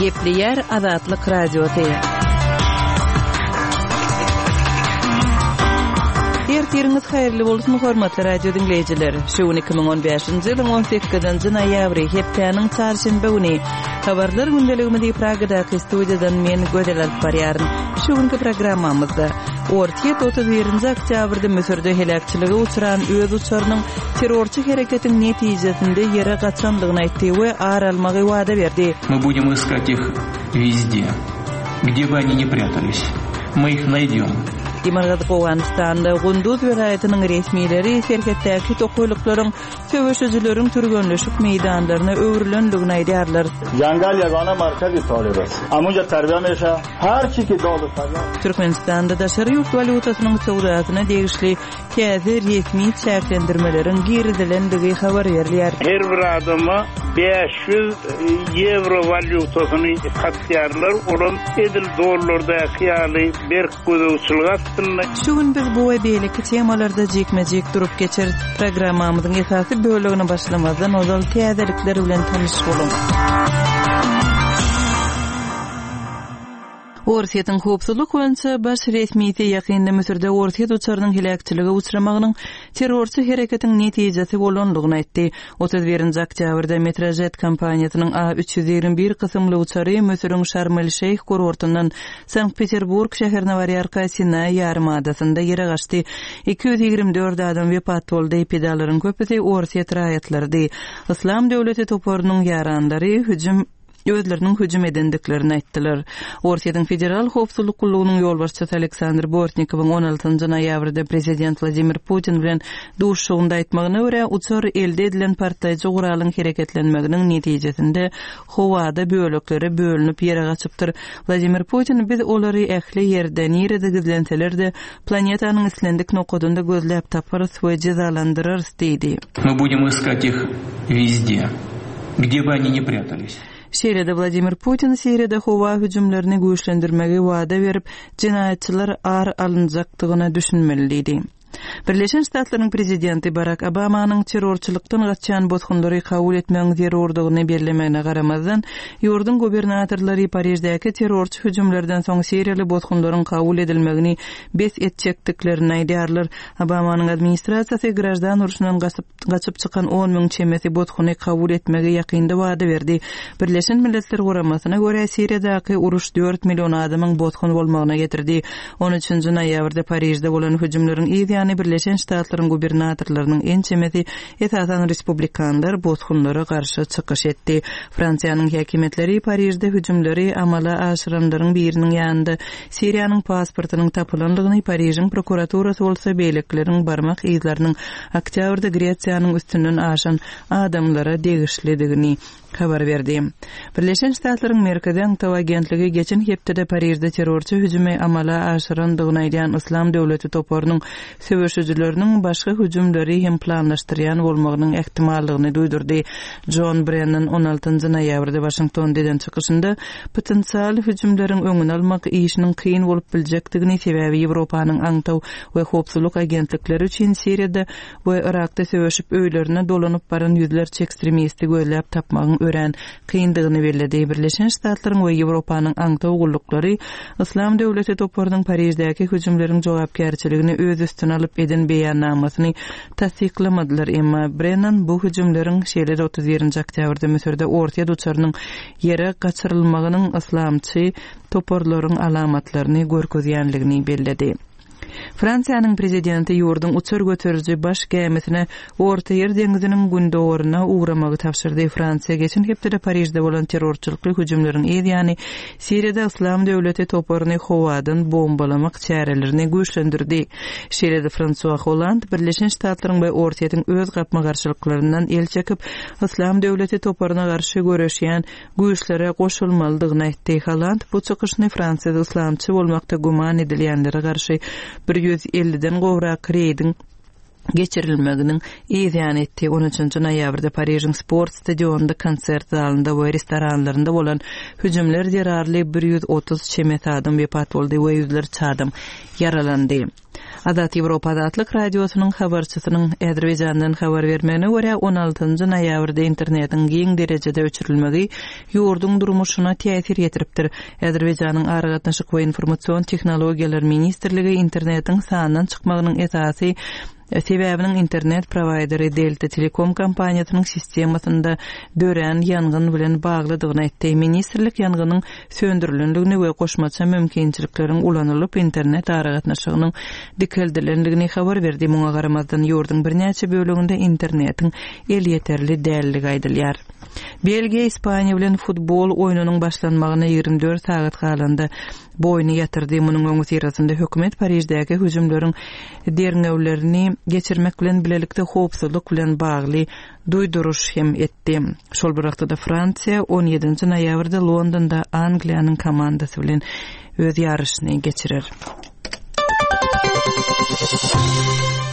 Gepli Azatlyk radioty. Ertiriniz hayırlı bolsun hormatly radio dinleyijiler. Şu 2015-nji ýylyň 18-nji noýabry hepdeniň çarşamba güni habarlar gündeliginde Pragadaky studiýadan men Gödel alyp barýaryn. Şu günkü programmamyzda Ortiýet 31-nji oktýabrda Mösürde helakçyligi uçuran öz uçarynyň terrorçy hereketiň netijesinde ýere gaçanlygyny aýtdy we ar almagy wada berdi. Мы будем искать их везде, где бы они ни прятались. Мы их найдем. Dimargad Gowanistan'da Gunduz vilayatynyň resmileri şerhetdäki tokoýlyklaryň söwüşçüleriň türgönleşik meýdanlaryna öwrilendigini aýdýarlar. Jangal yagona markazy Taliban. Amuja terbiýe meşa her çiki dolu falan. Türkmenistanda daşary ýurt walutasynyň sowdatyna degişli täze resmi çäklendirmeleriň giridilendigi habar berilýär. Her bir adama 500 euro valutasyny satýarlar. Olam edil dollarda ýaly bir gözüçülük. Şu gün biz bu we beýleki temalarda jekmejek durup geçer programmamyzyň esasy bölegine başlamazdan ozal täzelikler bilen tanyşyk bolun. Ortiýetiň howpsuzlyk boýunça baş resmiýeti ýakynda Mösürde Ortiýet uçarynyň helakçyligi uçuramagynyň terrorçy hereketiň netijesi bolandygyny aýtdy. 31-nji oktýabrda Metrojet kompaniýasynyň A321 kysymly uçary Mösürüň Şarm-el-Şeyh kurortundan Sankt-Peterburg şäherine barýar Sinay ýarymadasyna ýere gaçdy. 224 adam wepat boldy. Pedalaryň köpüsi Ortiýet raýatlarydy. Islam döwleti toporunyň ýarandary özlerinin hüjüm edendiklerini aýtdylar. Ortiýetiň federal howpsuzlyk gullugynyň ýolbaşçysy Aleksandr Bortnikowyň 16-njy noýabrda prezident Vladimir Putin bilen duşugynda aýtmagyna görä, uçar elde edilen partayjy guralyň hereketlenmeginiň netijesinde howada bölekleri bölünip ýere gaçypdyr. Vladimir Putin biz olary ähli ýerden ýerde gizlenseler-de planetanyň islendik nokadynda gözläp taparys we jazalandyrarys diýdi. Мы будем искать их везде, где бы они ни прятались. Şeýle-de Vladimir Putin Siriýada howa hüjümlerini güýçlendirmegi wada berip, jinaýatçylar ar alynjakdygyna düşünmelidir. Birleşen Ştatlaryň prezidenti Barack Obamanyň terrorçylykdan gaçan bozgundary kabul etmegiň zerurdygyny bellemegine garamazdan, ýurdun gubernatorlary Parijdäki terrorçy hüjümlerden soň Siriýaly bozgundaryň kabul edilmegini bes etjekdiklerini aýdýarlar. Obamanyň administrasiýasy grajdan uruşyndan gaçyp çykan 10 000 çemesi bozguny kabul etmegi ýakynda wada berdi. Birleşen Milletler Guramasyna görä Siriýadaky uruş 4 million adamyň bozgun bolmagyna getirdi. 13-nji noýabrda Parijde bolan hüjümleriň Birleşen Ştatlaryň gubernatorlarynyň en çemeti esasan respublikanlar bozgunlara garşy çykyş etdi. Fransiýanyň häkimetleri Parijde hüjümleri amala aşyranlaryň biriniň ýanynda Siriýanyň pasportynyň tapylandygyny Parijiň prokuraturasy bolsa beýlekleriň barmak izlarynyň oktýabrda Gretsiýanyň üstünden aşan adamlara degişlidigini habar berdi. Birleşen Ştatlaryň Merkezi Taw agentligi geçen hepde Parijde terrorçy hüjümi amala aşyrandygyny aýdan Islam döwleti toporunyň söwüşçüleriniň başga hüjümleri hem planlaşdyrýan bolmagynyň ähtimallygyny duýdurdy. John Brennan 16-njy noýabrda Washingtondan çykyşynda potensial hüjümleriň öňüni almak işiniň kyn bolup biljekdigini sebäbi Ýewropanyň aňtaw we howpsuzlyk agentlikleri üçin Siriýada we Irakda söwüşip öýlerine dolanyp baran ýüzlerçe ekstremisti gözläp tapmagyň ören kyndygyny bellädi. Birleşen Ştatlaryň we Ýewropanyň aňtaw gullukları Islam döwleti toporunyň Parijdäki hüjümleriň jogapkärçiligini öz üstüne alyp eden beýannamasyny tasdiklamadylar. Emma Brennan bu hüjümleriň şeýle 31-nji oktýabrda Mösürde Ortiýet uçarynyň ýere gaçyrylmagynyň islamçy toporlaryň alamatlaryny görkezýänligini belledi. Fransiýanyň prezidenti ýurdun uçur götürüji baş gemisine Orta Ýer deňiziniň gündowaryna ugramagy tapşyrdy. Fransiýa geçen hepde Parijde bolan terrorçylyk hüjümleriň ýani Siriýada Islam döwleti toporuny howadan bombalamak çärelerini güýçlendirdi. Şeýle-de François Hollande Birleşen Ştatlaryň we Ortiýetiň öz gapma garşylyklарyndan el çekip Islam döwleti toporuna garşy göreşýän güýçlere goşulmalydygyny aýtdy. Hollande bu çykyşyny Fransiýada islamçy bolmakda guman edilýänlere garşy 150'den gowrak reýdiň geçirilmeginiň ýan etdi. 13-nji noýabrda Parijiň sport stadionunda, konsert zalynda we restoranlarynda bolan hüjümler zerarly 130 çemet adam wepat boldy we ýüzlerçe adam yaralandy. Adat Evropa Adatlyk radiosynyň habarçysynyň Azerbaýjandan habar bermegine görä 16-njy noýabrda internetiň giň derejede öçürilmegi ýurdun durmuşyna täsir ýetiripdir. Azerbaýjanyň Aragatnaşyk we informasiýon tehnologiýalary ministrligi internetiň sanynyň çykmagynyň esasy sebäbiniň internet prowaideri Delta Telekom kompaniýasynyň sistemasynda dören ýangyn bilen baglydygyny aýtdy. Ministrlik ýanganyň söndürilendigini we goşmaça mümkinçilikleriň ulanylyp internet aragatnaşygynyň dikeldilendigini habar berdi. Muňa garamazdan ýurdun birnäçe bölегinde internetiň el ýeterli dälligi aýdylýar. Belgiýa Ispaniýa bilen futbol oýunynyň başlanmagyna 24 sagat galanda boyny ýatyrdy. Munyň öňü sirasynda hökümet Parijdäki hüjümleriň derňewlerini geçirmek bilen bilelikde howpsuzlyk bilen bagly duýduruş hem etdi. Şol bir wagtda Fransiýa 17-nji noýabrda Londonda Angliýanyň komandasy bilen öz ýarşyny geçirer.